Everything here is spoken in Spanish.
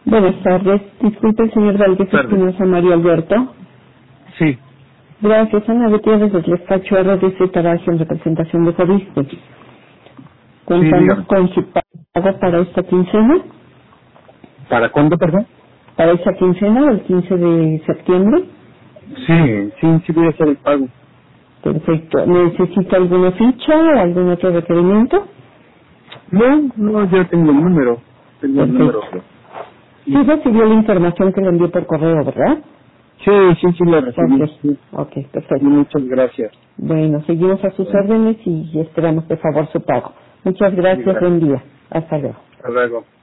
Buenas tardes. Disculpe, el señor Valdez Espinosa Mario Alberto. Sí. Gracias, Ana Gutiérrez del despacho RDC Taraje en representación de Coviste. Contamos con su pago para esta quincena. ¿Para cuándo, perdón? Para esta quincena, el 15 de septiembre. Sí voy a hacer el pago. Perfecto. ¿Necesita alguna ficha o algún otro requerimiento? No, ya tengo el número. Perfecto. Sí recibió la información que le envié por correo, ¿verdad? Sí, la recibí. Ok, perfecto. Muchas gracias. Bueno, seguimos a sus órdenes y esperamos de favor su pago. Muchas gracias, buen día. Hasta luego. Hasta luego.